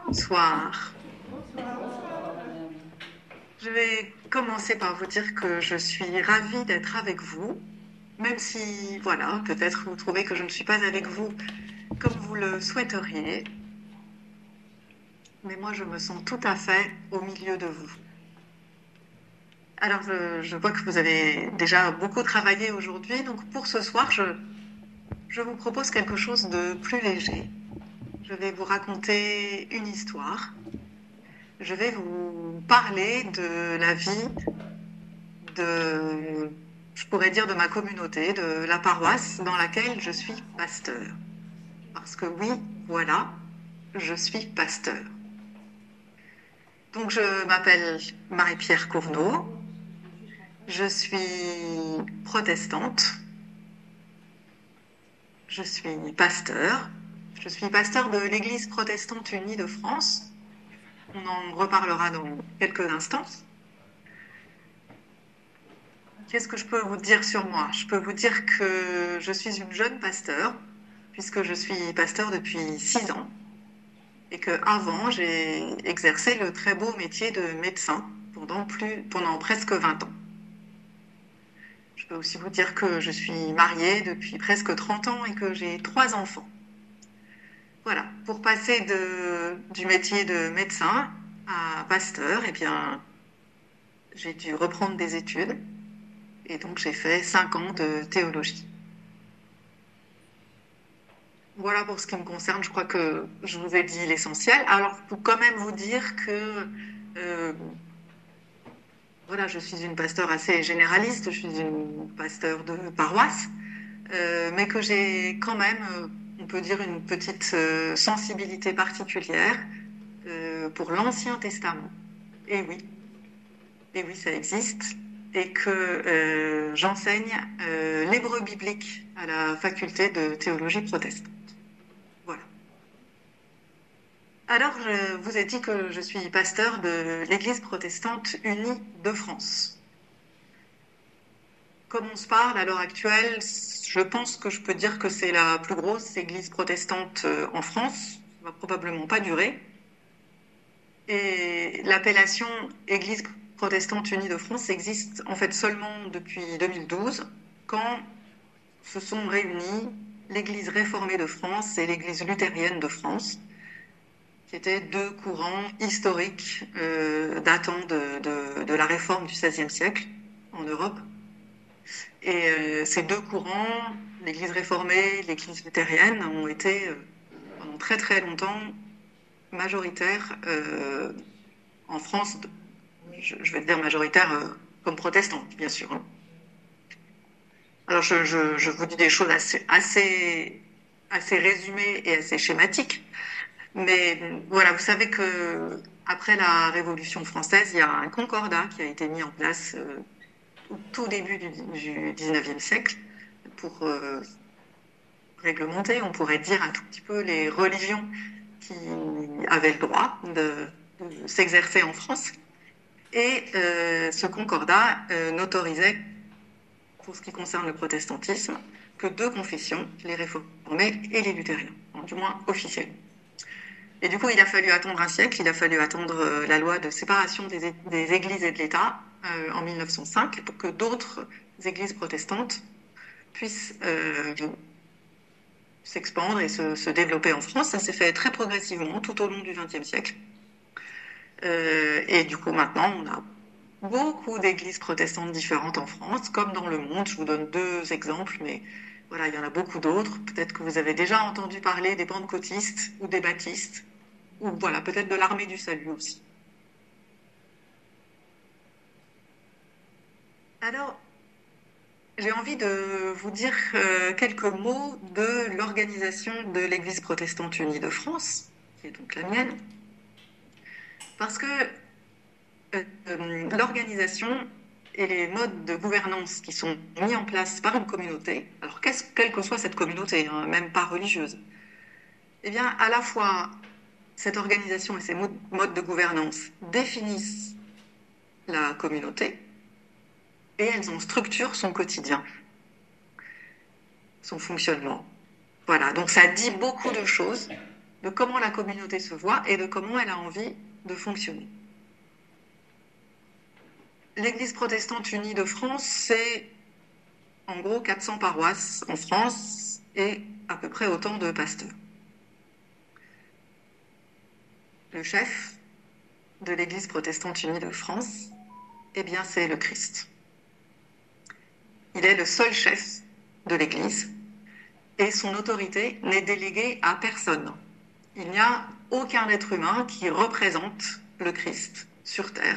Bonsoir. Je vais commencer par vous dire que je suis ravie d'être avec vous, même si, voilà, peut-être vous trouvez que je ne suis pas avec vous comme vous le souhaiteriez, mais moi je me sens tout à fait au milieu de vous. Alors, je vois que vous avez déjà beaucoup travaillé aujourd'hui, donc pour ce soir, je vous propose quelque chose de plus léger. Je vais vous raconter une histoire. Je vais vous parler de la vie je pourrais dire de ma communauté, de la paroisse dans laquelle je suis pasteur. Parce que oui, voilà, je suis pasteur. Donc je m'appelle Marie-Pierre Cournot, je suis protestante, je suis pasteur de l'Église protestante unie de France. On en reparlera dans quelques instants. Qu'est-ce que je peux vous dire sur moi? Je peux vous dire que je suis une jeune pasteur, puisque je suis pasteur depuis 6 ans, et qu'avant, j'ai exercé le très beau métier de médecin pendant presque 20 ans. Je peux aussi vous dire que je suis mariée depuis presque 30 ans et que j'ai 3 enfants. Voilà, pour passer du métier de médecin à pasteur, eh bien, j'ai dû reprendre des études. Et donc, j'ai fait 5 ans de théologie. Voilà pour ce qui me concerne. Je crois que je vous ai dit l'essentiel. Alors, pour quand même vous dire que euh, voilà, je suis une pasteur assez généraliste, je suis une pasteur de paroisse, mais que j'ai quand même, on peut dire, une petite sensibilité particulière pour l'Ancien Testament. Et oui, et oui, ça existe. Et que j'enseigne l'hébreu biblique à la faculté de théologie protestante. Voilà. Alors, je vous ai dit que je suis pasteur de l'Église protestante unie de France. Comme on se parle à l'heure actuelle, je pense que je peux dire que c'est la plus grosse église protestante en France. Ça va probablement pas durer. Et l'appellation Église protestante unie de France existe en fait seulement depuis 2012, quand se sont réunis l'Église réformée de France et l'Église luthérienne de France, qui étaient deux courants historiques datant de la réforme du XVIe siècle en Europe. Et ces deux courants, l'Église réformée, l'Église luthérienne, ont été pendant très très longtemps majoritaires en France. Je vais dire majoritaires comme protestantes, bien sûr. Hein. Alors je vous dis des choses assez résumées et assez schématiques, mais voilà, vous savez que après la Révolution française, il y a un concordat qui a été mis en place au tout début du 19e siècle pour réglementer, on pourrait dire un tout petit peu les religions qui avaient le droit de s'exercer en France. Et ce concordat n'autorisait, pour ce qui concerne le protestantisme, que deux confessions, les réformés et les luthériens, du moins officiellement. Et du coup, il a fallu attendre un siècle, il a fallu attendre la loi de séparation des églises et de l'État en 1905 pour que d'autres églises protestantes puissent s'expandre et se développer en France. Ça s'est fait très progressivement tout au long du XXe siècle. Et du coup, maintenant, on a beaucoup d'églises protestantes différentes en France, comme dans le monde. Je vous donne deux exemples, mais voilà, il y en a beaucoup d'autres. Peut-être que vous avez déjà entendu parler des pentecôtistes ou des baptistes, ou voilà, peut-être de l'armée du salut aussi. Alors, j'ai envie de vous dire quelques mots de l'organisation de l'Église protestante unie de France, qui est donc la mienne, parce que l'organisation et les modes de gouvernance qui sont mis en place par une communauté, alors quelle que soit cette communauté, hein, même pas religieuse, eh bien, à la fois, cette organisation et ces modes de gouvernance définissent la communauté et elles en structurent son quotidien, son fonctionnement. Voilà, donc ça dit beaucoup de choses de comment la communauté se voit et de comment elle a envie de fonctionner. L'Église protestante unie de France, c'est en gros 400 paroisses en France et à peu près autant de pasteurs. Le chef de l'Église protestante unie de France, eh bien, c'est le Christ. Il est le seul chef de l'Église et son autorité n'est déléguée à personne. Il n'y a aucun être humain qui représente le Christ sur terre.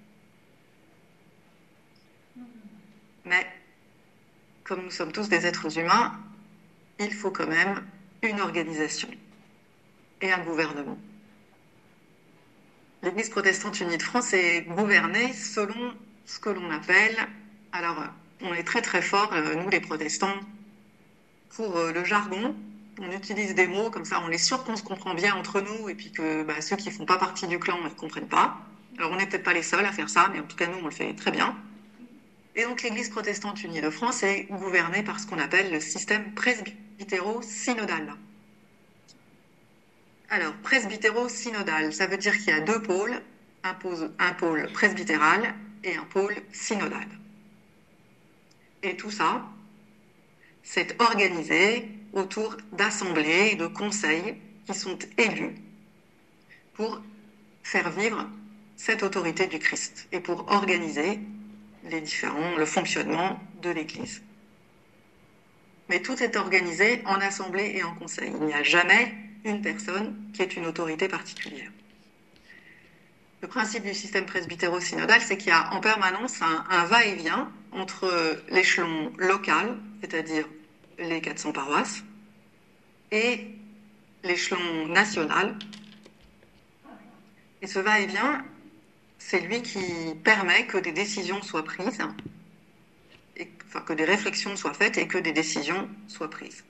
Mais comme nous sommes tous des êtres humains, il faut quand même une organisation et un gouvernement. L'Église protestante unie de France est gouvernée selon ce que l'on appelle, alors on est très très fort, nous les protestants, pour le jargon. On utilise des mots comme ça, on est sûr qu'on se comprend bien entre nous et puis que ceux qui ne font pas partie du clan ne comprennent pas. Alors on n'est peut-être pas les seuls à faire ça, mais en tout cas nous on le fait très bien. Et donc l'Église protestante unie de France est gouvernée par ce qu'on appelle le système presbytéro-synodal. Alors, presbytéro-synodal, ça veut dire qu'il y a deux pôles, un pôle presbytéral et un pôle synodal. Et tout ça, c'est organisé autour d'assemblées et de conseils qui sont élus pour faire vivre cette autorité du Christ et pour organiser le fonctionnement de l'Église. Mais tout est organisé en assemblée et en conseil. Il n'y a jamais une personne qui est une autorité particulière. Le principe du système presbytéro-synodal, c'est qu'il y a en permanence un va-et-vient entre l'échelon local, c'est-à-dire les 400 paroisses, et l'échelon national. Et ce va-et-vient, c'est lui qui permet que des décisions soient prises, que des réflexions soient faites et que des décisions soient prises.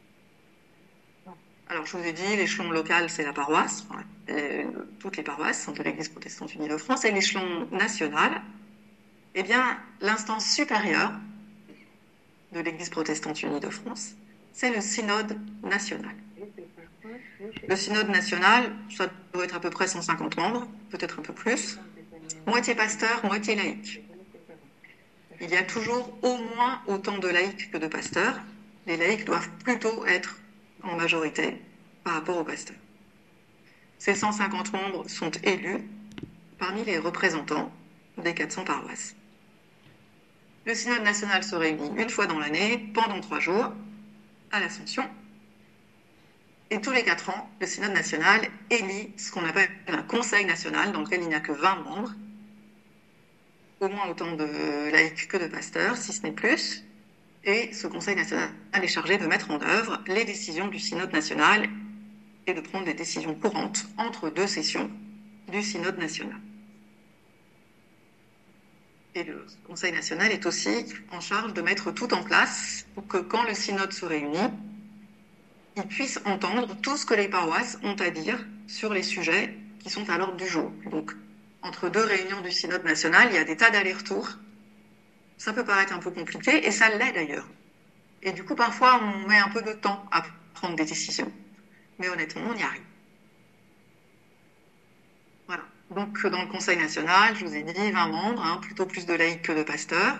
Alors, je vous ai dit, l'échelon local, c'est la paroisse, toutes les paroisses de l'Église protestante unie de France, et l'échelon national, eh bien, l'instance supérieure de l'Église protestante unie de France, c'est le synode national. Le synode national, ça doit être à peu près 150 membres, peut-être un peu plus, moitié pasteur, moitié laïc. Il y a toujours au moins autant de laïcs que de pasteurs. Les laïcs doivent plutôt être en majorité par rapport aux pasteurs. Ces 150 membres sont élus parmi les représentants des 400 paroisses. Le synode national se réunit une fois dans l'année, pendant 3 jours, à l'Ascension. Et tous les 4 ans, le synode national élit ce qu'on appelle un conseil national dans lequel il n'y a que 20 membres, au moins autant de laïcs que de pasteurs, si ce n'est plus. Et ce conseil national est chargé de mettre en œuvre les décisions du synode national et de prendre des décisions courantes entre 2 sessions du synode national. Et le Conseil national est aussi en charge de mettre tout en place pour que quand le synode se réunit, il puisse entendre tout ce que les paroisses ont à dire sur les sujets qui sont à l'ordre du jour. Donc, entre 2 réunions du synode national, il y a des tas d'allers-retours. Ça peut paraître un peu compliqué, et ça l'est d'ailleurs. Et du coup, parfois, on met un peu de temps à prendre des décisions. Mais honnêtement, on y arrive. Voilà. Donc, dans le Conseil national, je vous ai dit 20 membres, plutôt plus de laïcs que de pasteurs,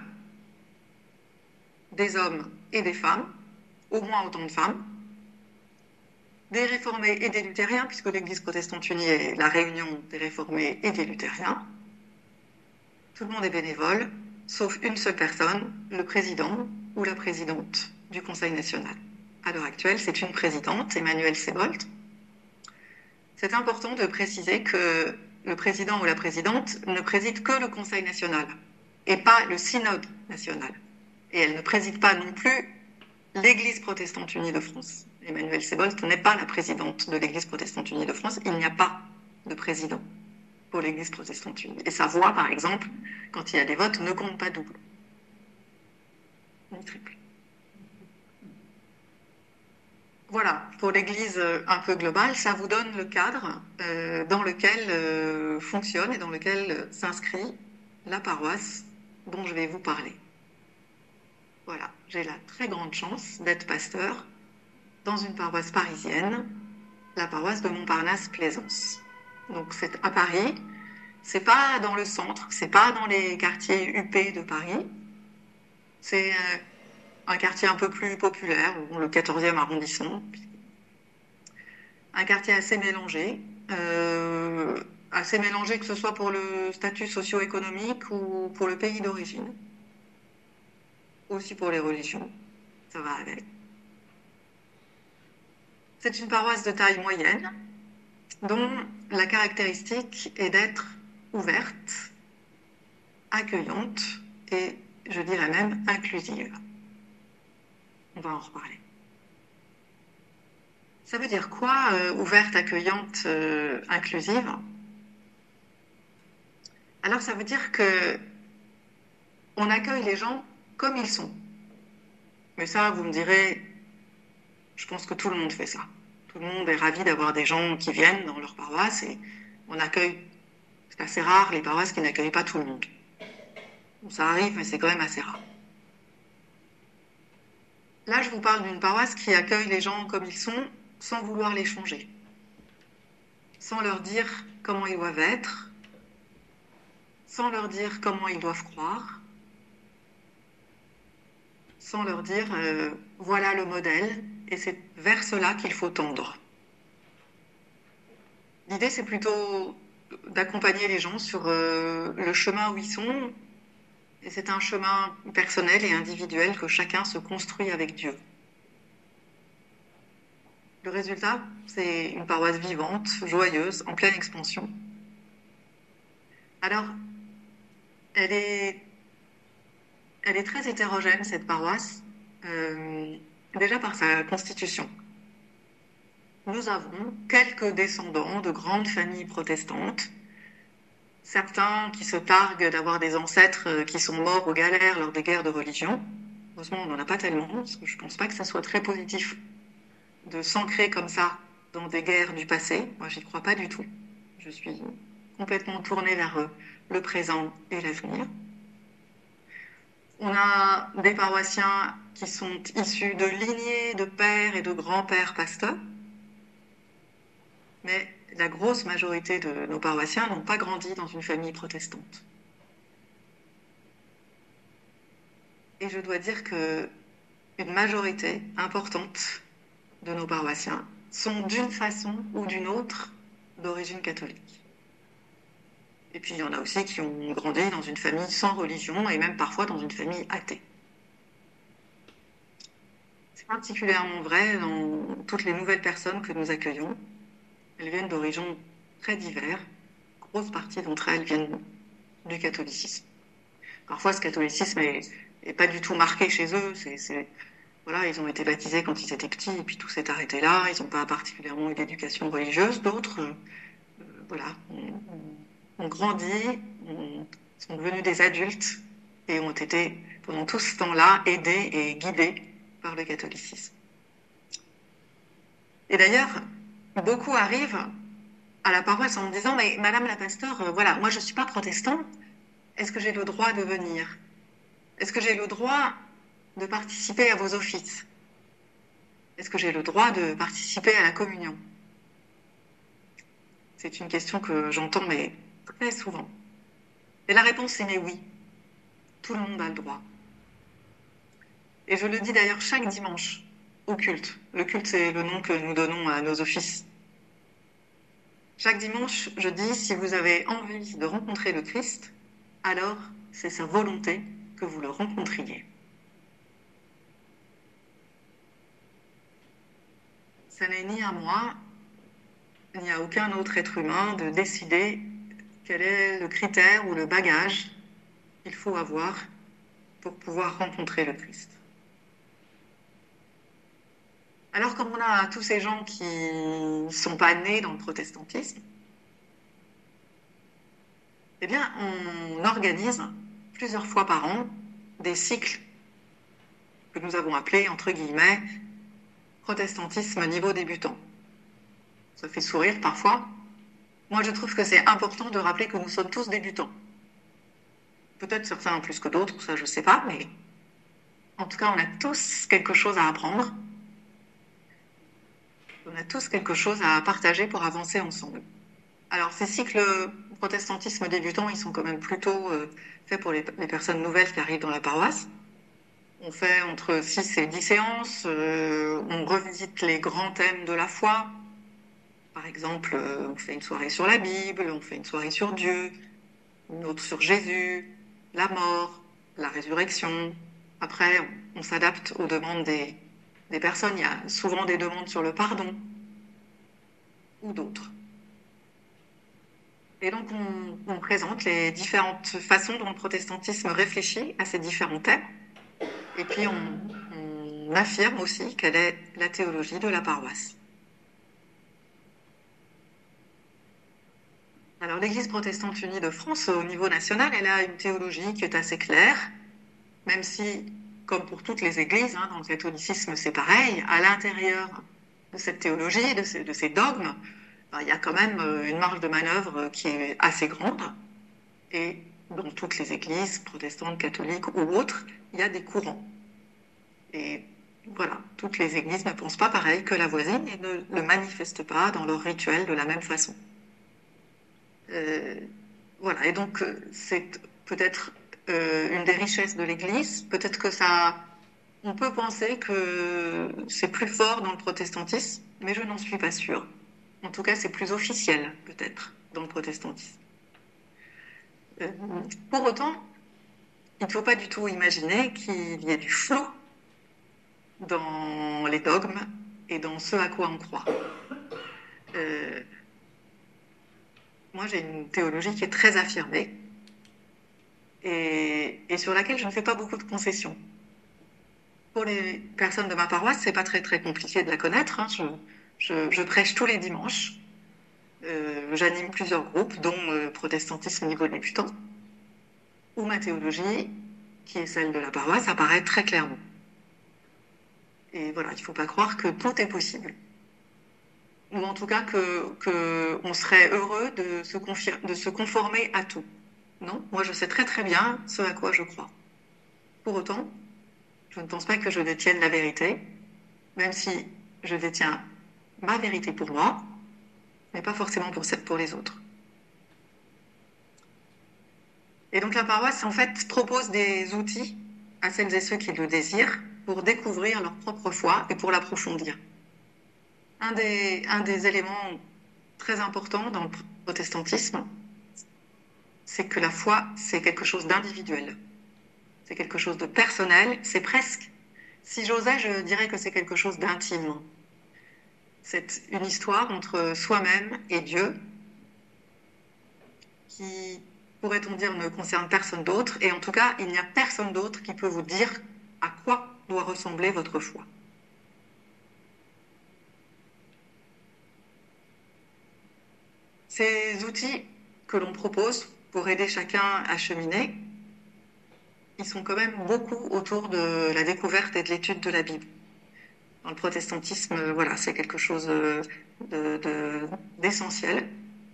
des hommes et des femmes, au moins autant de femmes, des réformés et des luthériens, puisque l'Église protestante unie est la réunion des réformés et des luthériens. Tout le monde est bénévole, sauf une seule personne, le président ou la présidente du Conseil national. À l'heure actuelle, c'est une présidente, Emmanuelle Sebold. C'est important de préciser que le président ou la présidente ne préside que le Conseil national et pas le synode national. Et elle ne préside pas non plus l'Église protestante unie de France. Emmanuelle Sebold n'est pas la présidente de l'Église protestante unie de France. Il n'y a pas de président pour l'Église protestante unie. Et sa voix, par exemple, quand il y a des votes, ne compte pas double, ni triple. Voilà, pour l'Église un peu globale, ça vous donne le cadre dans lequel fonctionne et dans lequel s'inscrit la paroisse dont je vais vous parler. Voilà, j'ai la très grande chance d'être pasteur dans une paroisse parisienne la paroisse de Montparnasse-Plaisance. Donc c'est à Paris, c'est pas dans le centre, c'est pas dans les quartiers huppés de Paris, c'est un quartier un peu plus populaire, le 14e arrondissement, un quartier assez mélangé que ce soit pour le statut socio-économique ou pour le pays d'origine, aussi pour les religions, ça va avec. C'est une paroisse de taille moyenne, dont la caractéristique est d'être ouverte, accueillante et, je dirais même, inclusive. On va en reparler. Ça veut dire quoi, ouverte, accueillante, inclusive? Alors, ça veut dire que on accueille les gens comme ils sont. Mais ça, vous me direz, je pense que tout le monde fait ça. Tout le monde est ravi d'avoir des gens qui viennent dans leur paroisse et on accueille, c'est assez rare les paroisses qui n'accueillent pas tout le monde. Bon, ça arrive, mais c'est quand même assez rare. Là, je vous parle d'une paroisse qui accueille les gens comme ils sont, sans vouloir les changer, sans leur dire comment ils doivent être, sans leur dire comment ils doivent croire, sans leur dire voilà le modèle et c'est vers cela qu'il faut tendre. L'idée, c'est plutôt d'accompagner les gens sur le chemin où ils sont, et c'est un chemin personnel et individuel que chacun se construit avec Dieu. Le résultat, c'est une paroisse vivante, joyeuse, en pleine expansion. Alors, elle est très hétérogène, cette paroisse, déjà par sa constitution. Nous avons quelques descendants de grandes familles protestantes, certains qui se targuent d'avoir des ancêtres qui sont morts aux galères lors des guerres de religion. Heureusement, on n'en a pas tellement, parce que je ne pense pas que ça soit très positif de s'ancrer comme ça dans des guerres du passé. Moi, j'y crois pas du tout. Je suis complètement tournée vers le présent et l'avenir. On a des paroissiens qui sont issus de lignées de pères et de grands-pères pasteurs, mais la grosse majorité de nos paroissiens n'ont pas grandi dans une famille protestante. Et je dois dire que une majorité importante de nos paroissiens sont d'une façon ou d'une autre d'origine catholique. Et puis il y en a aussi qui ont grandi dans une famille sans religion et même parfois dans une famille athée. C'est particulièrement vrai dans toutes les nouvelles personnes que nous accueillons. Elles viennent d'horizons très divers. Grosse partie d'entre elles viennent du catholicisme. Parfois, ce catholicisme est pas du tout marqué chez eux. Voilà, ils ont été baptisés quand ils étaient petits et puis tout s'est arrêté là. Ils n'ont pas particulièrement eu d'éducation religieuse. D'autres, voilà, ont grandi, sont devenus des adultes et ont été pendant tout ce temps-là aidés et guidés par le catholicisme. Et d'ailleurs, beaucoup arrivent à la paroisse en me disant « Mais Madame la pasteur, voilà, moi je ne suis pas protestant, est-ce que j'ai le droit de venir? Est-ce que j'ai le droit de participer à vos offices? Est-ce que j'ai le droit de participer à la communion ?» C'est une question que j'entends mais très souvent. Et la réponse est « Mais oui, tout le monde a le droit. » Et je le dis d'ailleurs chaque dimanche au culte. Le culte, c'est le nom que nous donnons à nos offices. Chaque dimanche, je dis, si vous avez envie de rencontrer le Christ, alors c'est sa volonté que vous le rencontriez. Ça n'est ni à moi, ni à aucun autre être humain de décider quel est le critère ou le bagage qu'il faut avoir pour pouvoir rencontrer le Christ. Alors, comme on a tous ces gens qui ne sont pas nés dans le protestantisme, eh bien, on organise plusieurs fois par an des cycles que nous avons appelés, entre guillemets, protestantisme niveau débutant. Ça fait sourire parfois. Moi, je trouve que c'est important de rappeler que nous sommes tous débutants. Peut-être certains plus que d'autres, ça je ne sais pas, mais en tout cas, on a tous quelque chose à apprendre. On a tous quelque chose à partager pour avancer ensemble. Alors, ces cycles protestantisme débutant, ils sont quand même plutôt faits pour les personnes nouvelles qui arrivent dans la paroisse. On fait entre 6 et 10 séances, on revisite les grands thèmes de la foi. Par exemple, on fait une soirée sur la Bible, on fait une soirée sur Dieu, une autre sur Jésus, la mort, la résurrection. Après, on s'adapte aux demandes des personnes. Il y a souvent des demandes sur le pardon ou d'autres. Et donc, on présente les différentes façons dont le protestantisme réfléchit à ces différents thèmes. Et puis, on affirme aussi quelle est la théologie de la paroisse. Alors, l'Église protestante unie de France, au niveau national, elle a une théologie qui est assez claire, même si, comme pour toutes les églises, dans le catholicisme, c'est pareil, à l'intérieur de cette théologie, de ces dogmes, il y a quand même une marge de manœuvre qui est assez grande. Et dans toutes les églises, protestantes, catholiques ou autres, il y a des courants. Et voilà, toutes les églises ne pensent pas pareil que la voisine et ne le manifestent pas dans leur rituel de la même façon. Voilà, et donc c'est peut-être une des richesses de l'Église. Peut-être que on peut penser que c'est plus fort dans le protestantisme, mais je n'en suis pas sûre. En tout cas, c'est plus officiel, peut-être, dans le protestantisme. Pour autant, il ne faut pas du tout imaginer qu'il y ait du flou dans les dogmes et dans ce à quoi on croit. Moi, j'ai une théologie qui est très affirmée et sur laquelle je ne fais pas beaucoup de concessions. Pour les personnes de ma paroisse, c'est pas très très compliqué de la connaître. Je prêche tous les dimanches. J'anime plusieurs groupes, dont protestantisme niveau débutant, où ma théologie, qui est celle de la paroisse, apparaît très clairement. Et voilà, il ne faut pas croire que tout est possible. Ou en tout cas que on serait heureux de se conformer à tout. Non, moi je sais très très bien ce à quoi je crois. Pour autant, je ne pense pas que je détienne la vérité, même si je détiens ma vérité pour moi, mais pas forcément pour les autres. Et donc la paroisse, en fait, propose des outils à celles et ceux qui le désirent pour découvrir leur propre foi et pour l'approfondir. Un des éléments très importants dans le protestantisme, c'est que la foi, c'est quelque chose d'individuel. C'est quelque chose de personnel, c'est presque, si j'osais, je dirais que c'est quelque chose d'intime. C'est une histoire entre soi-même et Dieu qui, pourrait-on dire, ne concerne personne d'autre. Et en tout cas, il n'y a personne d'autre qui peut vous dire à quoi doit ressembler votre foi. Ces outils que l'on propose pour aider chacun à cheminer, ils sont quand même beaucoup autour de la découverte et de l'étude de la Bible. Dans le protestantisme, voilà, c'est quelque chose d'essentiel.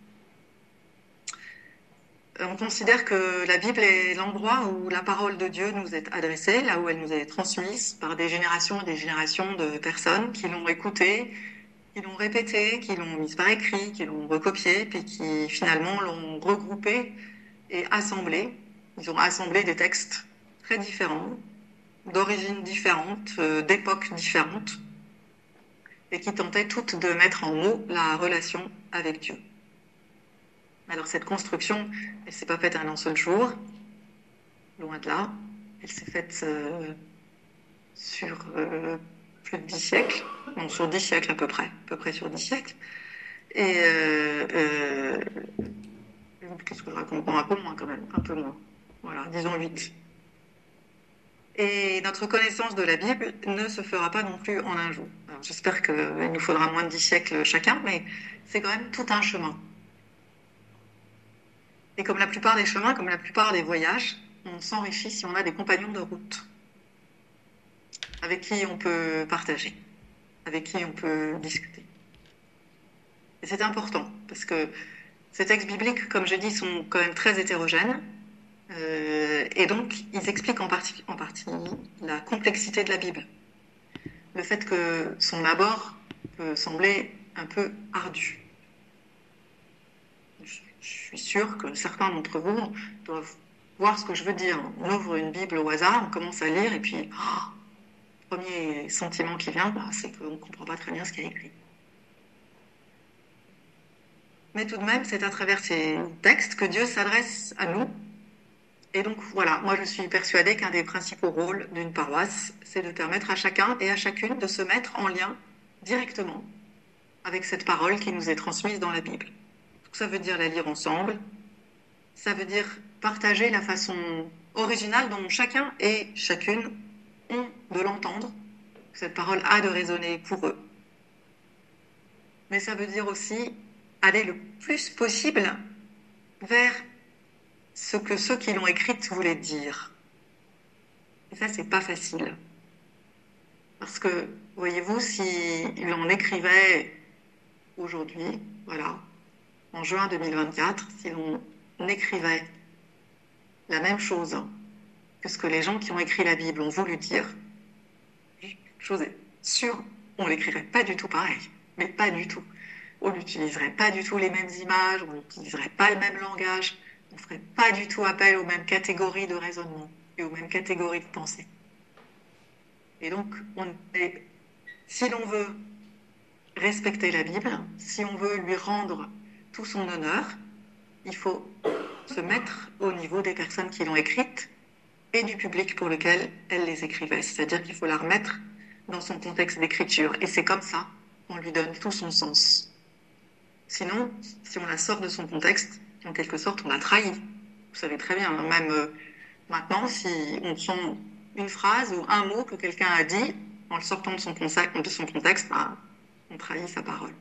On considère que la Bible est l'endroit où la parole de Dieu nous est adressée, là où elle nous est transmise par des générations et des générations de personnes qui l'ont écoutée, qui l'ont répétée, qui l'ont mise par écrit, qui l'ont recopiée, puis qui finalement l'ont regroupée et assemblée. Ils ont assemblé des textes très différents, d'origines différentes, d'époques différentes, et qui tentaient toutes de mettre en mots la relation avec Dieu. Alors cette construction, elle ne s'est pas faite en un seul jour, loin de là. Elle s'est faite sur plus de 10 siècles, non, sur 10 siècles à peu près sur 10 siècles. Et qu'est-ce que je raconte? Bon, un peu moins quand même, un peu moins. Voilà, disons 8. Et notre connaissance de la Bible ne se fera pas non plus en un jour. Alors, j'espère qu'il nous faudra moins de 10 siècles chacun, mais c'est quand même tout un chemin. Et comme la plupart des chemins, comme la plupart des voyages, on s'enrichit si on a des compagnons de route avec qui on peut partager, avec qui on peut discuter. Et c'est important, parce que ces textes bibliques, comme je dis, sont quand même très hétérogènes, et donc ils expliquent en partie la complexité de la Bible. Le fait que son abord peut sembler un peu ardu. Je suis sûre que certains d'entre vous doivent voir ce que je veux dire. On ouvre une Bible au hasard, on commence à lire, et puis, le premier sentiment qui vient, c'est qu'on ne comprend pas très bien ce qu'il y a écrit. Mais tout de même, c'est à travers ces textes que Dieu s'adresse à nous. Et donc voilà, moi je suis persuadée qu'un des principaux rôles d'une paroisse, c'est de permettre à chacun et à chacune de se mettre en lien directement avec cette parole qui nous est transmise dans la Bible. Donc ça veut dire la lire ensemble, ça veut dire partager la façon originale dont chacun et chacune ont de l'entendre, que cette parole a de résonner pour eux. Mais ça veut dire aussi aller le plus possible vers ce que ceux qui l'ont écrite voulaient dire. Et ça, c'est pas facile. Parce que, voyez-vous, s'il en écrivait aujourd'hui, voilà, en juin 2024, si l'on écrivait la même chose que ce que les gens qui ont écrit la Bible ont voulu dire, chose est sûre, on l'écrirait pas du tout pareil, mais pas du tout. On n'utiliserait pas du tout les mêmes images, on n'utiliserait pas le même langage, on ne ferait pas du tout appel aux mêmes catégories de raisonnement et aux mêmes catégories de pensée. Et donc, si l'on veut respecter la Bible, si on veut lui rendre tout son honneur, il faut se mettre au niveau des personnes qui l'ont écrite et du public pour lequel elle les écrivait. C'est-à-dire qu'il faut la remettre dans son contexte d'écriture. Et c'est comme ça qu'on lui donne tout son sens. Sinon, si on la sort de son contexte, en quelque sorte, on la trahit. Vous savez très bien, même maintenant, si on prend une phrase ou un mot que quelqu'un a dit, en le sortant de son contexte, on trahit sa parole.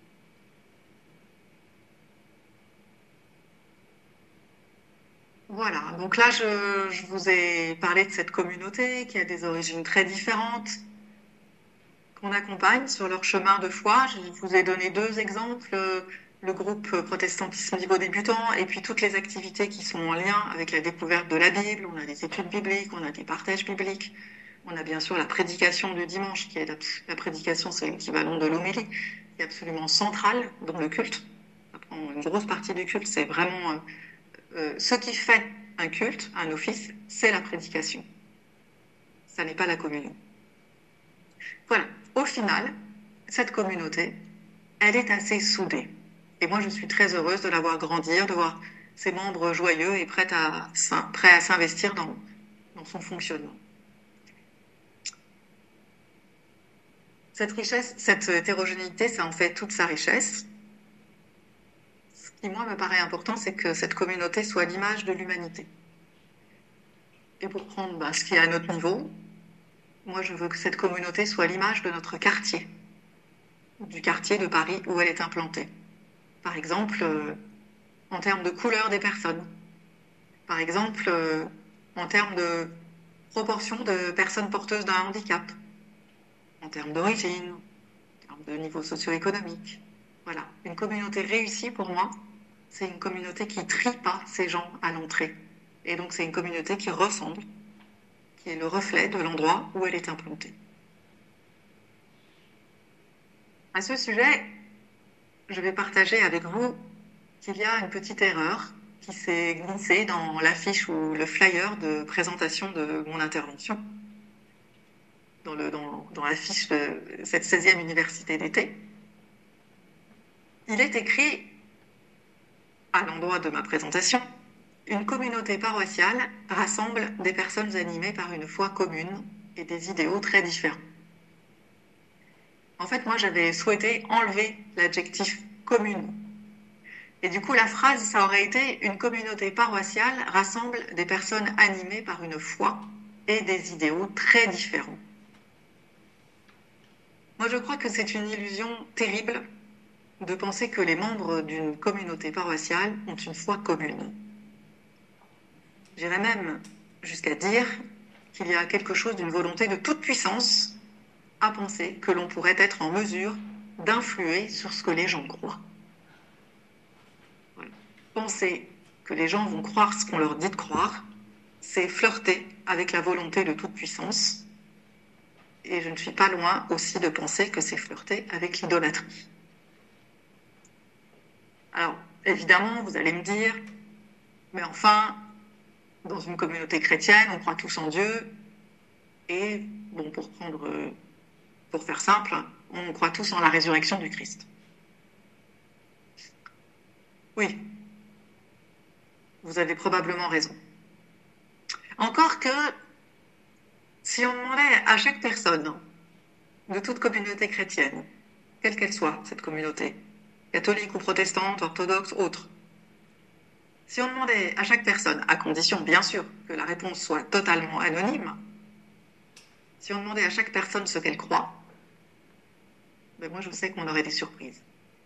Voilà, donc là, je vous ai parlé de cette communauté qui a des origines très différentes, qu'on accompagne sur leur chemin de foi. Je vous ai donné deux exemples, le groupe Protestantisme Niveau Débutant et puis toutes les activités qui sont en lien avec la découverte de la Bible. On a des études bibliques, on a des partages bibliques, on a bien sûr la prédication du dimanche, qui est la prédication, c'est l'équivalent de l'homélie, qui est absolument centrale dans le culte. Ça prend une grosse partie du culte, c'est vraiment ce qui fait un culte, un office, c'est la prédication. Ça n'est pas la communion. Voilà, au final, cette communauté, elle est assez soudée. Et moi, je suis très heureuse de la voir grandir, de voir ses membres joyeux et prêts à s'investir dans son fonctionnement. Cette richesse, cette hétérogénéité, ça en fait toute sa richesse. Ce qui, moi, me paraît important, c'est que cette communauté soit l'image de l'humanité. Et pour prendre ce qui est à notre niveau, moi, je veux que cette communauté soit l'image de notre quartier, du quartier de Paris où elle est implantée. Par exemple, en termes de couleur des personnes. Par exemple, en termes de proportion de personnes porteuses d'un handicap. En termes d'origine, en termes de niveau socio-économique. Voilà. Une communauté réussie, pour moi, c'est une communauté qui ne trie pas ses gens à l'entrée. Et donc, c'est une communauté qui ressemble, qui est le reflet de l'endroit où elle est implantée. À ce sujet, je vais partager avec vous qu'il y a une petite erreur qui s'est glissée dans l'affiche ou le flyer de présentation de mon intervention, dans l'affiche de cette 16e université d'été. Il est écrit, à l'endroit de ma présentation, « Une communauté paroissiale rassemble des personnes animées par une foi commune et des idéaux très différents. » En fait, moi, j'avais souhaité enlever l'adjectif « commune ». Et du coup, la phrase, ça aurait été « Une communauté paroissiale rassemble des personnes animées par une foi et des idéaux très différents. » Moi, je crois que c'est une illusion terrible de penser que les membres d'une communauté paroissiale ont une foi commune. J'irais même jusqu'à dire qu'il y a quelque chose d'une volonté de toute puissance à penser que l'on pourrait être en mesure d'influer sur ce que les gens croient. Voilà. Penser que les gens vont croire ce qu'on leur dit de croire, c'est flirter avec la volonté de toute puissance. Et je ne suis pas loin aussi de penser que c'est flirter avec l'idolâtrie. Alors, évidemment, vous allez me dire, mais enfin, dans une communauté chrétienne, on croit tous en Dieu, et bon, pour faire simple, on croit tous en la résurrection du Christ. Oui, vous avez probablement raison. Encore que, si on demandait à chaque personne de toute communauté chrétienne, quelle qu'elle soit, cette communauté, catholique ou protestante, orthodoxe, autre, si on demandait à chaque personne, à condition bien sûr que la réponse soit totalement anonyme, si on demandait à chaque personne ce qu'elle croit, ben moi je sais qu'on aurait des surprises.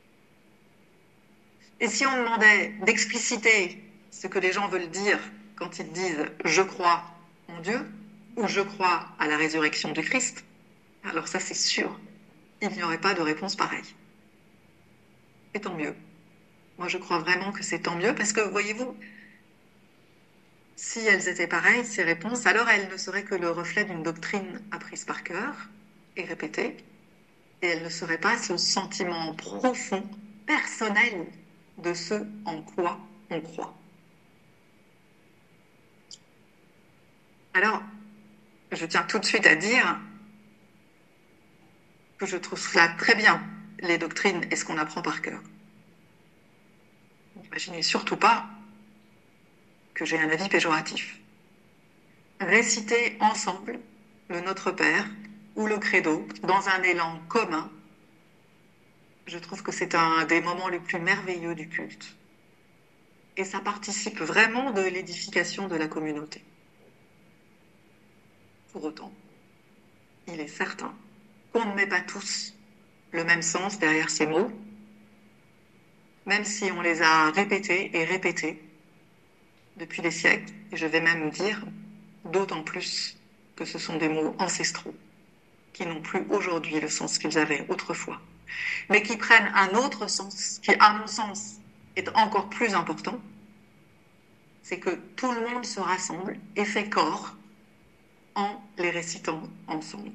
Et si on demandait d'expliciter ce que les gens veulent dire quand ils disent « je crois en Dieu » ou « je crois à la résurrection du Christ », alors ça c'est sûr, il n'y aurait pas de réponse pareille. Et tant mieux. Moi je crois vraiment que c'est tant mieux parce que, voyez-vous, si elles étaient pareilles, ces réponses, alors elles ne seraient que le reflet d'une doctrine apprise par cœur et répétée, et elles ne seraient pas ce sentiment profond, personnel de ce en quoi on croit. Alors, je tiens tout de suite à dire que je trouve cela très bien, les doctrines et ce qu'on apprend par cœur. N'imaginez surtout pas que j'ai un avis péjoratif. Réciter ensemble le Notre Père ou le Credo dans un élan commun, je trouve que c'est un des moments les plus merveilleux du culte. Et ça participe vraiment de l'édification de la communauté. Pour autant, il est certain qu'on ne met pas tous le même sens derrière ces mots, même si on les a répétés et répétés depuis des siècles, et je vais même dire d'autant plus que ce sont des mots ancestraux, qui n'ont plus aujourd'hui le sens qu'ils avaient autrefois, mais qui prennent un autre sens, qui, à mon sens, est encore plus important, c'est que tout le monde se rassemble et fait corps en les récitant ensemble.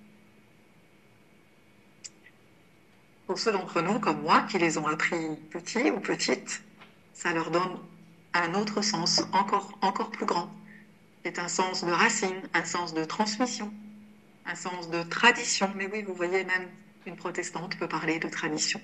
Pour ceux d'entre nous, comme moi, qui les ont appris petits ou petites, ça leur donne un autre sens encore plus grand. C'est un sens de racine, un sens de transmission, un sens de tradition. Mais oui, vous voyez, même une protestante peut parler de tradition.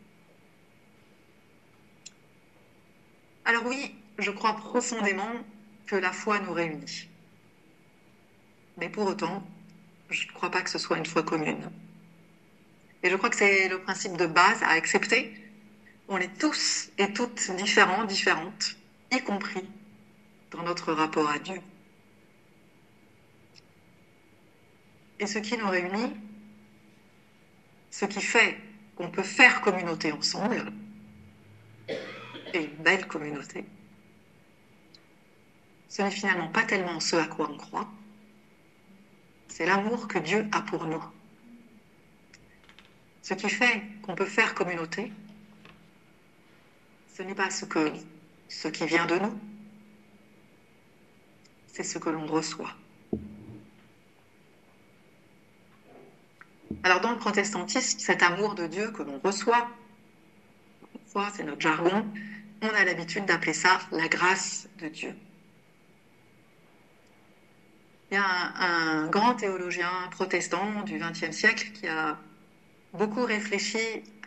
Alors oui, je crois profondément que la foi nous réunit. Mais pour autant, je ne crois pas que ce soit une foi commune. Et je crois que c'est le principe de base à accepter. On est tous et toutes différents, différentes, y compris dans notre rapport à Dieu. Et ce qui nous réunit, ce qui fait qu'on peut faire communauté ensemble, et une belle communauté, ce n'est finalement pas tellement ce à quoi on croit, c'est l'amour que Dieu a pour nous. Ce qui fait qu'on peut faire communauté, ce n'est pas ce qui vient de nous, c'est ce que l'on reçoit. Alors dans le protestantisme, cet amour de Dieu que l'on reçoit, parfois c'est notre jargon, on a l'habitude d'appeler ça la grâce de Dieu. Il y a un grand théologien protestant du XXe siècle qui a beaucoup réfléchi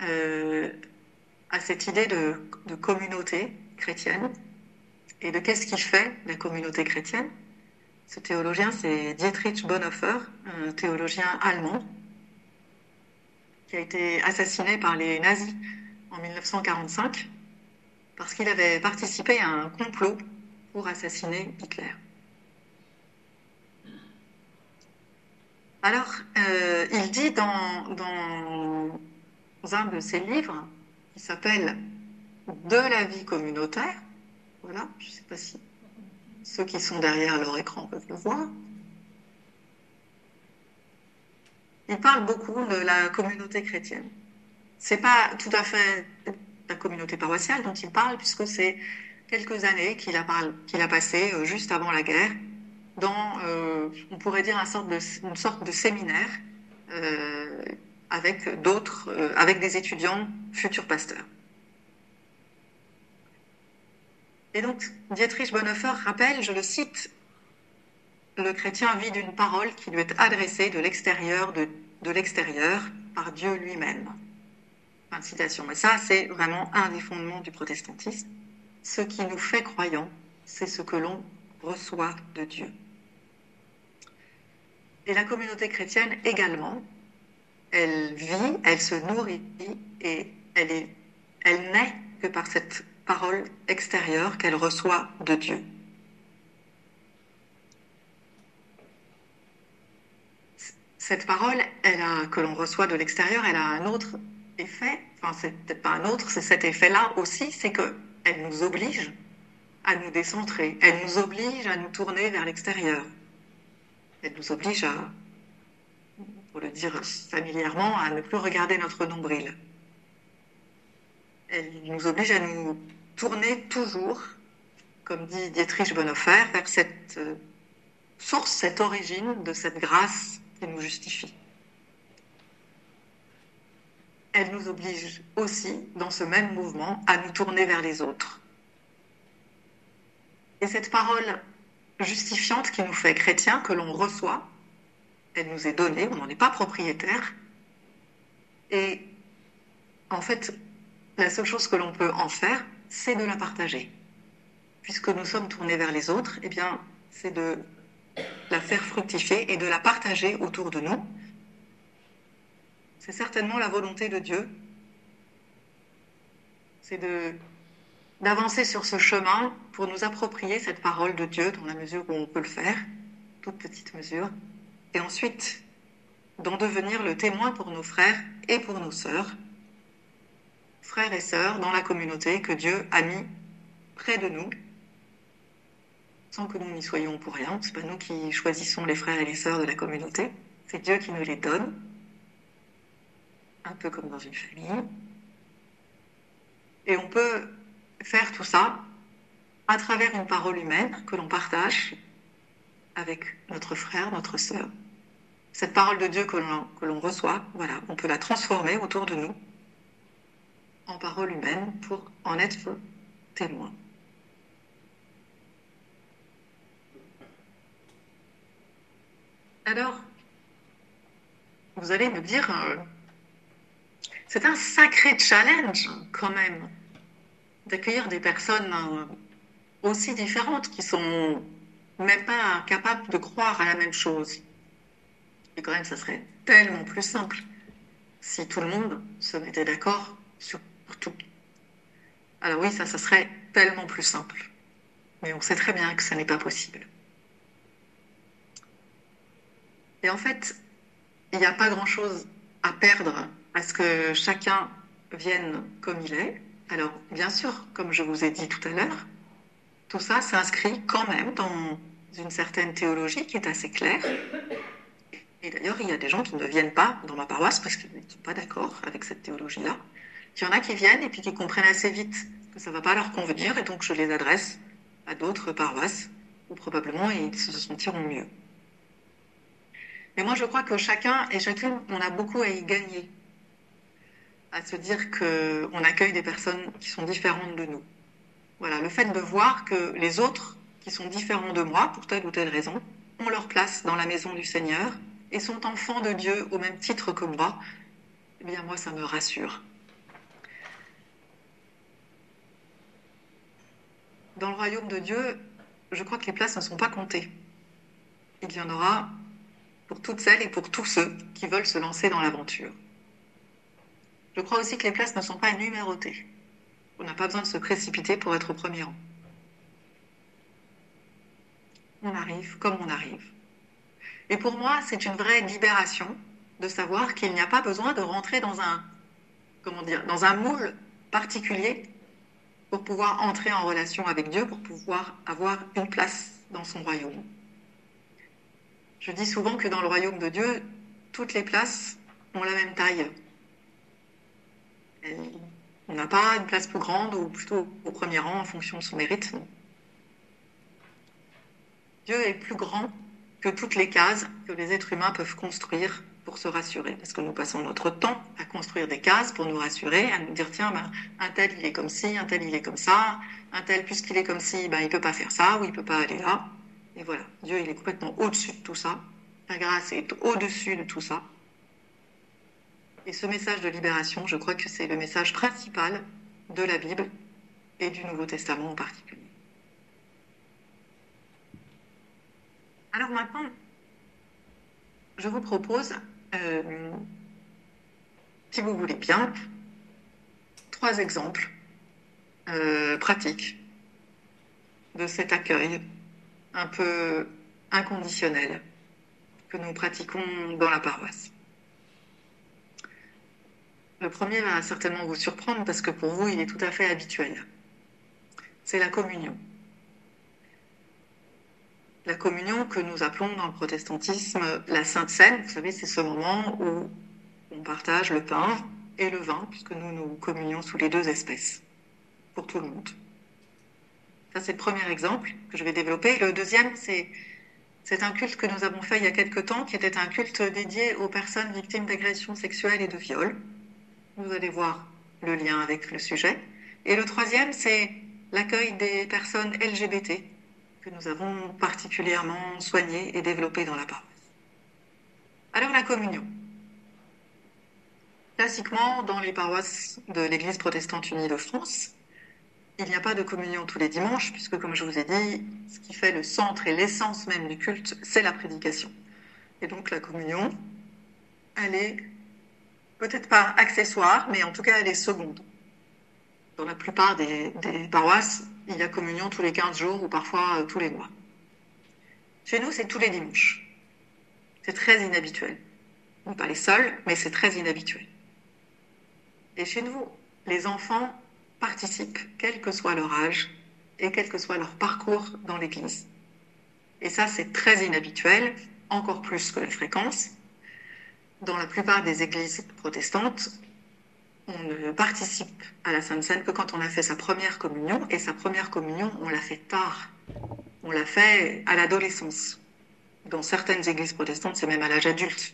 à cette idée de communauté chrétienne et de qu'est-ce qui fait la communauté chrétienne. Ce théologien, c'est Dietrich Bonhoeffer, un théologien allemand qui a été assassiné par les nazis en 1945 parce qu'il avait participé à un complot pour assassiner Hitler. Alors, il dit dans un de ses livres, qui s'appelle « De la vie communautaire », voilà, je ne sais pas si ceux qui sont derrière leur écran peuvent le voir, il parle beaucoup de la communauté chrétienne. Ce n'est pas tout à fait la communauté paroissiale dont il parle, puisque c'est quelques années qu'il a passé juste avant la guerre, dans, on pourrait dire, une sorte de séminaire euh, avec d'autres, avec des étudiants futurs pasteurs. Et donc, Dietrich Bonhoeffer rappelle, je le cite, le chrétien vit d'une parole qui lui est adressée de l'extérieur par Dieu lui-même. Fin de citation. Mais ça, c'est vraiment un des fondements du protestantisme. Ce qui nous fait croyants, c'est ce que l'on reçoit de Dieu. Et la communauté chrétienne également, elle vit, elle se nourrit et elle n'est que par cette parole extérieure qu'elle reçoit de Dieu. Cette parole, que l'on reçoit de l'extérieur, elle a un autre effet, enfin c'est peut-être pas un autre, c'est cet effet-là aussi, c'est qu'elle nous oblige à nous décentrer, elle nous oblige à nous tourner vers l'extérieur, elle nous oblige à, pour le dire familièrement, à ne plus regarder notre nombril. Elle nous oblige à nous tourner toujours, comme dit Dietrich Bonhoeffer, vers cette source, cette origine de cette grâce qui nous justifie. Elle nous oblige aussi, dans ce même mouvement, à nous tourner vers les autres. Et cette parole justifiante qui nous fait chrétiens, que l'on reçoit, elle nous est donnée, on n'en est pas propriétaire. Et en fait, la seule chose que l'on peut en faire, c'est de la partager. Puisque nous sommes tournés vers les autres, eh bien, c'est de la faire fructifier et de la partager autour de nous. C'est certainement la volonté de Dieu. C'est d'avancer sur ce chemin pour nous approprier cette parole de Dieu dans la mesure où on peut le faire, toute petite mesure, et ensuite d'en devenir le témoin pour nos frères et pour nos sœurs, frères et sœurs dans la communauté que Dieu a mis près de nous, sans que nous n'y soyons pour rien. C'est pas nous qui choisissons les frères et les sœurs de la communauté, c'est Dieu qui nous les donne, un peu comme dans une famille. Et on peut faire tout ça à travers une parole humaine que l'on partage avec notre frère, notre sœur. Cette parole de Dieu que l'on reçoit, voilà, on peut la transformer autour de nous en parole humaine pour en être témoin. Alors, vous allez me dire, c'est un sacré challenge quand même d'accueillir des personnes aussi différentes qui sont même pas capables de croire à la même chose. Et quand même, ça serait tellement plus simple si tout le monde se mettait d'accord sur tout. Alors oui, ça serait tellement plus simple. Mais on sait très bien que ça n'est pas possible. Et en fait, il n'y a pas grand-chose à perdre à ce que chacun vienne comme il est. Alors, bien sûr, comme je vous ai dit tout à l'heure, tout ça s'inscrit quand même dans une certaine théologie qui est assez claire. Et d'ailleurs, il y a des gens qui ne viennent pas dans ma paroisse parce qu'ils ne sont pas d'accord avec cette théologie-là. Il y en a qui viennent et puis qui comprennent assez vite que ça ne va pas leur convenir, et donc je les adresse à d'autres paroisses où probablement ils se sentiront mieux. Mais moi, je crois que chacun et chacune, on a beaucoup à y gagner, à se dire qu'on accueille des personnes qui sont différentes de nous. Voilà, le fait de voir que les autres, qui sont différents de moi, pour telle ou telle raison, ont leur place dans la maison du Seigneur et sont enfants de Dieu au même titre que moi, eh bien moi, ça me rassure. Dans le royaume de Dieu, je crois que les places ne sont pas comptées. Il y en aura pour toutes celles et pour tous ceux qui veulent se lancer dans l'aventure. Je crois aussi que les places ne sont pas numérotées. On n'a pas besoin de se précipiter pour être au premier rang. On arrive comme on arrive. Et pour moi, c'est une vraie libération de savoir qu'il n'y a pas besoin de rentrer dans dans un moule particulier pour pouvoir entrer en relation avec Dieu, pour pouvoir avoir une place dans son royaume. Je dis souvent que dans le royaume de Dieu, toutes les places ont la même taille. On n'a pas une place plus grande ou plutôt au premier rang en fonction de son mérite. Non. Dieu est plus grand que toutes les cases que les êtres humains peuvent construire pour se rassurer, parce que nous passons notre temps à construire des cases pour nous rassurer, à nous dire, tiens, ben, un tel, il est comme ci, un tel, il est comme ça, un tel, puisqu'il est comme ci, ben, il peut pas faire ça, ou il peut pas aller là. Et voilà, Dieu, il est complètement au-dessus de tout ça. La grâce est au-dessus de tout ça. Et ce message de libération, je crois que c'est le message principal de la Bible et du Nouveau Testament en particulier. Alors maintenant, je vous propose, si vous voulez bien, 3 exemples pratiques de cet accueil un peu inconditionnel que nous pratiquons dans la paroisse. Le premier va certainement vous surprendre parce que pour vous, il est tout à fait habituel. C'est la communion. La communion que nous appelons dans le protestantisme la Sainte Seine, vous savez, c'est ce moment où on partage le pain et le vin, puisque nous communions sous les 2 espèces, pour tout le monde. Ça, c'est le premier exemple que je vais développer. Le deuxième, c'est un culte que nous avons fait il y a quelque temps, qui était un culte dédié aux personnes victimes d'agressions sexuelles et de viols. Vous allez voir le lien avec le sujet. Et le troisième, c'est l'accueil des personnes LGBT, que nous avons particulièrement soigné et développé dans la paroisse. Alors, la communion. Classiquement, dans les paroisses de l'Église protestante unie de France, il n'y a pas de communion tous les dimanches, puisque, comme je vous ai dit, ce qui fait le centre et l'essence même du culte, c'est la prédication. Et donc, la communion, elle est peut-être pas accessoire, mais en tout cas, elle est seconde. Dans la plupart des paroisses, il y a communion tous les 15 jours ou parfois tous les mois. Chez nous, c'est tous les dimanches. C'est très inhabituel. On n'est pas les seuls, mais c'est très inhabituel. Et chez nous, les enfants participent, quel que soit leur âge et quel que soit leur parcours dans l'Église. Et ça, c'est très inhabituel, encore plus que la fréquence. Dans la plupart des églises protestantes, on ne participe à la Sainte Seine que quand on a fait sa première communion, et sa première communion, on l'a fait tard. On l'a fait à l'adolescence. Dans certaines églises protestantes, c'est même à l'âge adulte.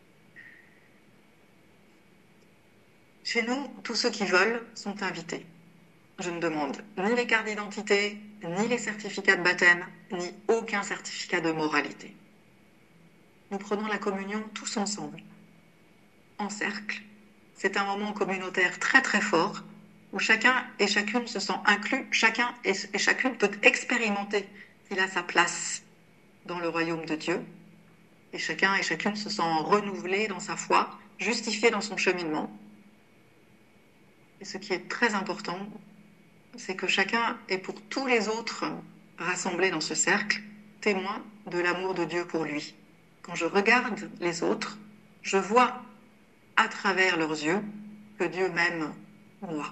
Chez nous, tous ceux qui veulent sont invités. Je ne demande ni les cartes d'identité, ni les certificats de baptême, ni aucun certificat de moralité. Nous prenons la communion tous ensemble, en cercle. C'est un moment communautaire très très fort, où chacun et chacune se sent inclus, chacun et chacune peut expérimenter qu'il a sa place dans le royaume de Dieu, et chacun et chacune se sent renouvelé dans sa foi, justifié dans son cheminement. Et ce qui est très important, c'est que chacun est pour tous les autres rassemblés dans ce cercle, témoin de l'amour de Dieu pour lui. Quand je regarde les autres, je vois à travers leurs yeux que Dieu m'aime moi.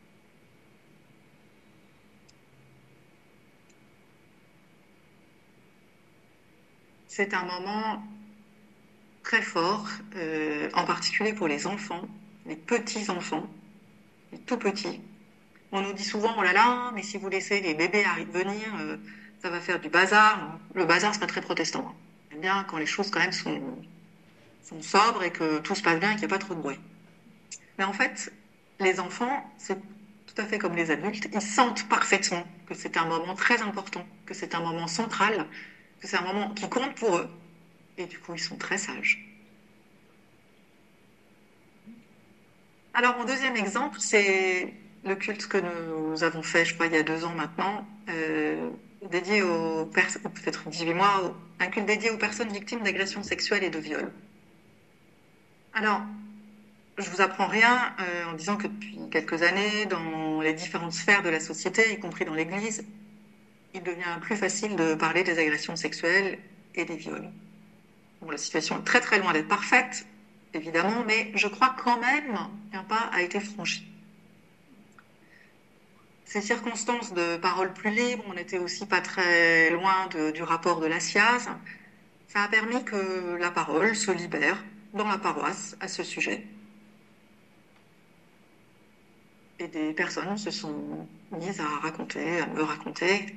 C'est un moment très fort, en particulier pour les enfants, les petits-enfants, les tout petits. On nous dit souvent, oh là là, mais si vous laissez les bébés venir, ça va faire du bazar. Le bazar, c'est pas très protestant. J'aime bien quand les choses quand même sont sobres et que tout se passe bien et qu'il n'y a pas trop de bruit. Mais en fait, les enfants, c'est tout à fait comme les adultes, ils sentent parfaitement que c'est un moment très important, que c'est un moment central, que c'est un moment qui compte pour eux. Et du coup, ils sont très sages. Alors, mon deuxième exemple, c'est le culte que nous avons fait, je crois, il y a 2 ans maintenant, dédié aux personnes, peut-être 18 mois, un culte dédié aux personnes victimes d'agressions sexuelles et de viols. Alors, je vous apprends rien en disant que depuis quelques années, dans les différentes sphères de la société, y compris dans l'Église, il devient plus facile de parler des agressions sexuelles et des viols. Bon, la situation est très très loin d'être parfaite, évidemment, mais je crois quand même qu'un pas a été franchi. Ces circonstances de parole plus libre, on n'était aussi pas très loin du rapport de la SIAZ, ça a permis que la parole se libère dans la paroisse à ce sujet. Et des personnes se sont mises à me raconter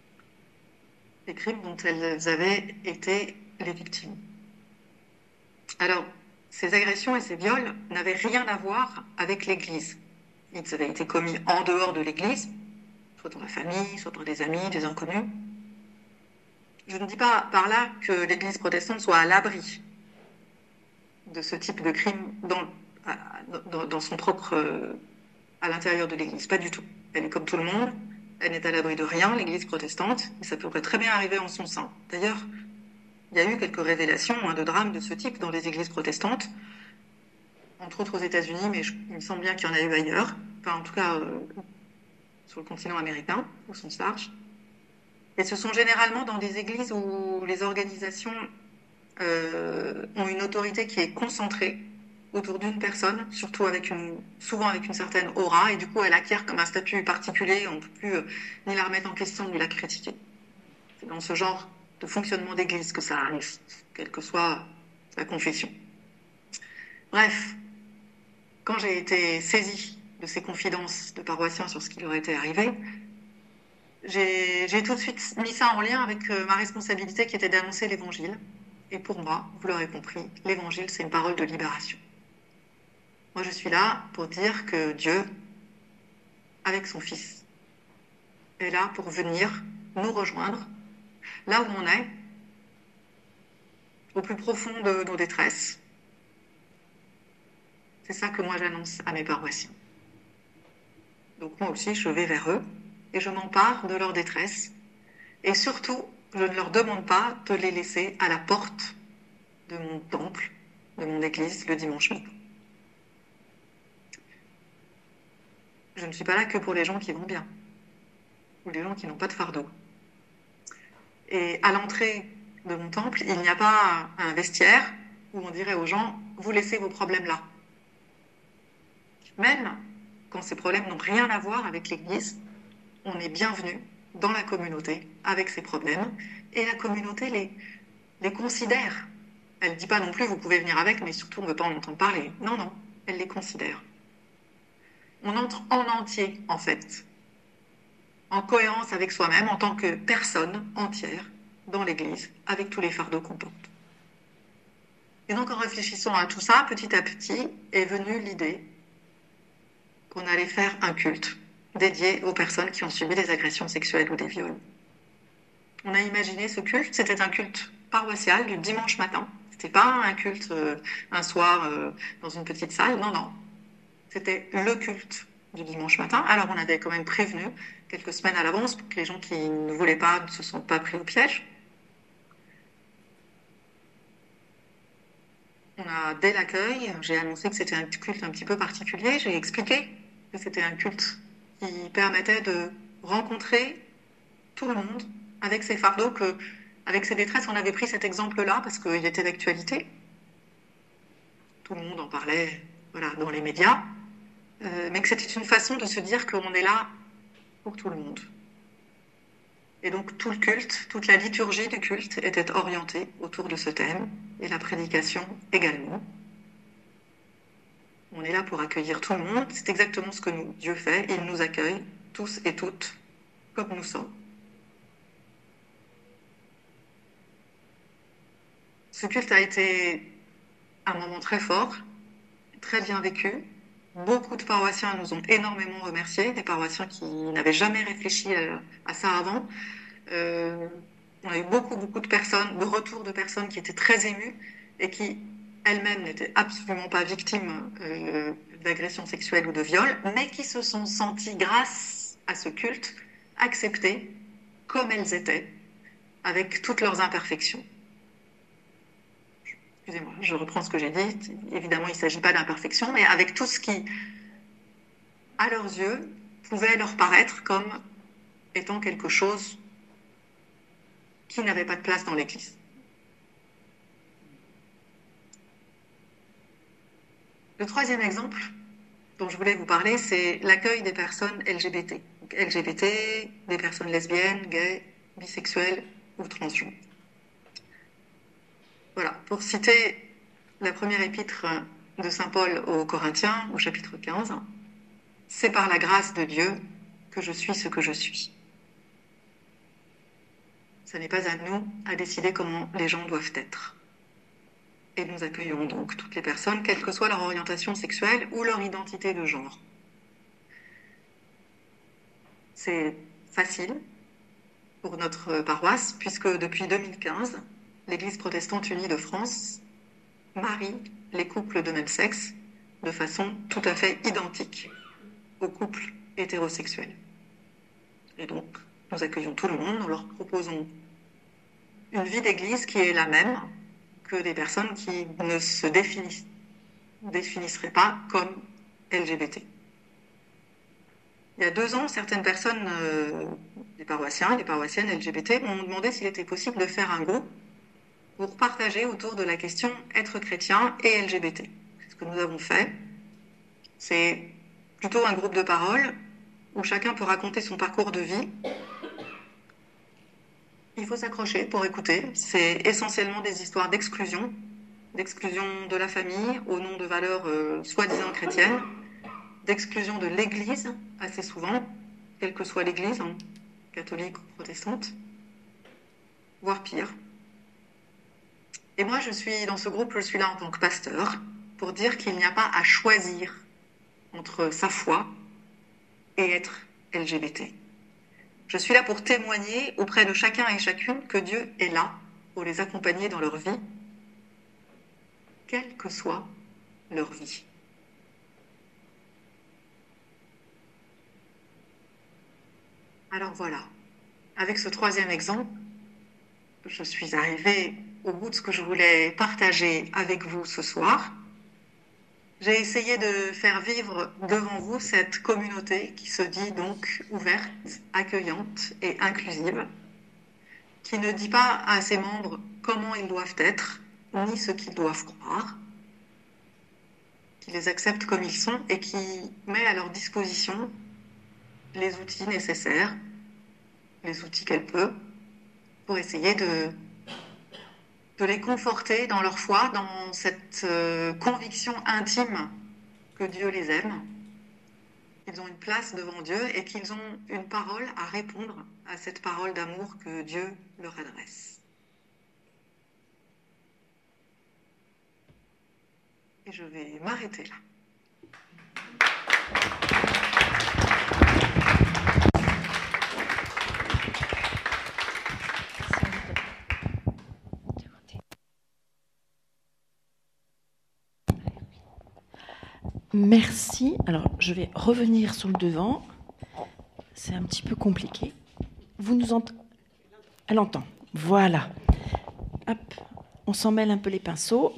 les crimes dont elles avaient été les victimes. Alors, ces agressions et ces viols n'avaient rien à voir avec l'Église. Ils avaient été commis en dehors de l'Église, soit dans la famille, soit par des amis, des inconnus. Je ne dis pas par là que l'Église protestante soit à l'abri de ce type de crime dans son propre, à l'intérieur de l'Église. Pas du tout. Elle est comme tout le monde. Elle n'est à l'abri de rien, l'Église protestante, et ça pourrait très bien arriver en son sein. D'ailleurs, il y a eu quelques révélations de drames de ce type dans les églises protestantes, entre autres aux États-Unis, mais il me semble bien qu'il y en a eu ailleurs, enfin en tout cas sur le continent américain, au sens large. Et ce sont généralement dans des églises où les organisations ont une autorité qui est concentrée autour d'une personne, surtout souvent avec une certaine aura, et du coup elle acquiert comme un statut particulier, on ne peut plus ni la remettre en question ni la critiquer. C'est dans ce genre de fonctionnement d'église que ça arrive, quelle que soit la confession. Bref, quand j'ai été saisie de ces confidences de paroissiens sur ce qui leur était arrivé, j'ai tout de suite mis ça en lien avec ma responsabilité qui était d'annoncer l'évangile. Et pour moi, vous l'aurez compris, l'évangile, c'est une parole de libération. Moi, je suis là pour dire que Dieu, avec son Fils, est là pour venir nous rejoindre là où on est, au plus profond de nos détresses. C'est ça que moi j'annonce à mes paroissiens. Donc moi aussi, je vais vers eux et je m'empare de leur détresse. Et surtout, je ne leur demande pas de les laisser à la porte de mon temple, de mon église, le dimanche matin. Je ne suis pas là que pour les gens qui vont bien, ou les gens qui n'ont pas de fardeau. Et à l'entrée de mon temple, il n'y a pas un vestiaire où on dirait aux gens, vous laissez vos problèmes là. Même quand ces problèmes n'ont rien à voir avec l'église, on est bienvenu dans la communauté avec ces problèmes, et la communauté les considère. Elle ne dit pas non plus, vous pouvez venir avec, mais surtout on ne veut pas en entendre parler. Non, non, elle les considère. On entre en entier, en fait, en cohérence avec soi-même, en tant que personne entière dans l'Église, avec tous les fardeaux qu'on porte. Et donc, en réfléchissant à tout ça, petit à petit, est venue l'idée qu'on allait faire un culte dédié aux personnes qui ont subi des agressions sexuelles ou des viols. On a imaginé ce culte, c'était un culte paroissial du dimanche matin. C'était pas un culte un soir dans une petite salle, non, non. C'était le culte du dimanche matin. Alors on avait quand même prévenu quelques semaines à l'avance pour que les gens qui ne voulaient pas ne se sentent pas pris au piège. Dès l'accueil, j'ai annoncé que c'était un culte un petit peu particulier. J'ai expliqué que c'était un culte qui permettait de rencontrer tout le monde avec ses fardeaux, avec ses détresses. On avait pris cet exemple-là parce qu'il était d'actualité. Tout le monde en parlait, voilà, dans les médias. Mais que c'était une façon de se dire qu'on est là pour tout le monde. Et donc tout le culte, toute la liturgie du culte était orientée autour de ce thème, et la prédication également. On est là pour accueillir tout le monde, c'est exactement ce que Dieu fait, il nous accueille, tous et toutes, comme nous sommes. Ce culte a été un moment très fort, très bien vécu. Beaucoup de paroissiens nous ont énormément remerciés, des paroissiens qui n'avaient jamais réfléchi à ça avant. On a eu beaucoup de personnes, de retours de personnes qui étaient très émues et qui elles-mêmes n'étaient absolument pas victimes d'agressions sexuelles ou de viols, mais qui se sont senties, grâce à ce culte, acceptées comme elles étaient, avec toutes leurs imperfections. Excusez-moi, je reprends ce que j'ai dit. Évidemment, il ne s'agit pas d'imperfection, mais avec tout ce qui, à leurs yeux, pouvait leur paraître comme étant quelque chose qui n'avait pas de place dans l'Église. Le troisième exemple dont je voulais vous parler, c'est l'accueil des personnes LGBT. Donc, LGBT, des personnes lesbiennes, gays, bisexuelles ou transgenres. Voilà, pour citer la première épître de saint Paul aux Corinthiens, au chapitre 15, « C'est par la grâce de Dieu que je suis ce que je suis. » Ce n'est pas à nous à décider comment les gens doivent être. et nous accueillons donc toutes les personnes, quelle que soit leur orientation sexuelle ou leur identité de genre. C'est facile pour notre paroisse, puisque depuis 2015, l'Église protestante unie de France marie les couples de même sexe de façon tout à fait identique aux couples hétérosexuels. Et donc, nous accueillons tout le monde, nous leur proposons une vie d'église qui est la même que des personnes qui ne se définisseraient pas comme LGBT. Il y a 2 ans, certaines personnes, des paroissiens et des paroissiennes LGBT, m'ont demandé s'il était possible de faire un groupe pour partager autour de la question être chrétien et LGBT. C'est ce que nous avons fait. C'est plutôt un groupe de parole où chacun peut raconter son parcours de vie. Il faut s'accrocher pour écouter. C'est essentiellement des histoires d'exclusion de la famille au nom de valeurs soi-disant chrétiennes, d'exclusion de l'Église, assez souvent, quelle que soit l'Église, catholique ou protestante, voire pire. Et moi, dans ce groupe, je suis là en tant que pasteur pour dire qu'il n'y a pas à choisir entre sa foi et être LGBT. Je suis là pour témoigner auprès de chacun et chacune que Dieu est là pour les accompagner dans leur vie, quelle que soit leur vie. Alors voilà, avec ce 3e exemple, je suis arrivée au bout de ce que je voulais partager avec vous ce soir. J'ai essayé de faire vivre devant vous cette communauté qui se dit donc ouverte, accueillante et inclusive, qui ne dit pas à ses membres comment ils doivent être, ni ce qu'ils doivent croire, qui les accepte comme ils sont et qui met à leur disposition les outils nécessaires, les outils qu'elle peut, pour essayer de les conforter dans leur foi, dans cette conviction intime que Dieu les aime, qu'ils ont une place devant Dieu et qu'ils ont une parole à répondre à cette parole d'amour que Dieu leur adresse. Et je vais m'arrêter là. Merci. Alors, je vais revenir sur le devant. C'est un petit peu compliqué. Vous nous entendez ? Elle entend. Voilà. Hop. On s'en mêle un peu les pinceaux.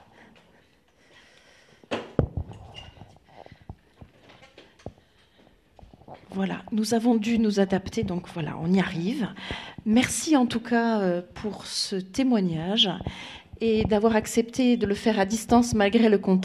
Voilà. Nous avons dû nous adapter, donc voilà, on y arrive. Merci en tout cas pour ce témoignage et d'avoir accepté de le faire à distance malgré le contexte.